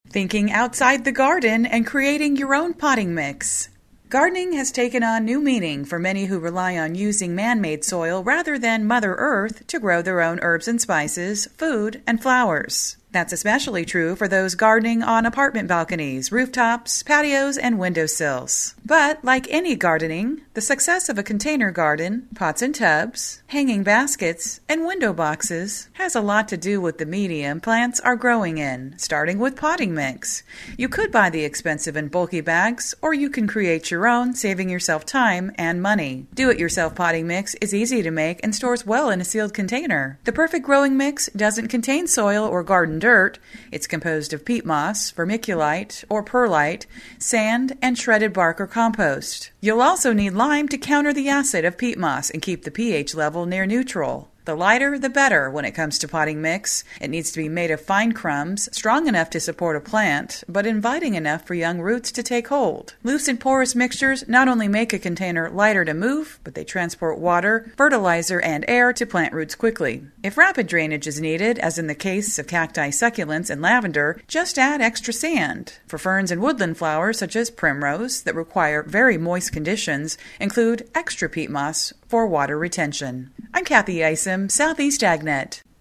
Thinking outside the garden and creating your own potting mix. Gardening has taken on new meaning for many who rely on using man-made soil rather than Mother Earth to grow their own herbs and spices, food, and flowers. That's especially true for those gardening on apartment balconies, rooftops, patios, and windowsills. But, like any gardening, the success of a container garden, pots and tubs, hanging baskets, and window boxes has a lot to do with the medium plants are growing in, starting with potting mix. You could buy the expensive and bulky bags, or you can create your own, saving yourself time and money. Do-it-yourself potting mix is easy to make and stores well in a sealed container. The perfect growing mix doesn't contain soil or garden dirt. It's composed of peat moss, vermiculite or perlite, sand, and shredded bark or compost. You'll also need lime to counter the acid of peat moss and keep the pH level near neutral. The lighter, the better when it comes to potting mix. It needs to be made of fine crumbs, strong enough to support a plant, but inviting enough for young roots to take hold. Loose and porous mixtures not only make a container lighter to move, but they transport water, fertilizer, and air to plant roots quickly. If rapid drainage is needed, as in the case of cacti, succulents, and lavender, just add extra sand. For ferns and woodland flowers such as primrose that require very moist conditions, include extra peat moss for water retention. I'm Kathy Isom, Southeast AgNet.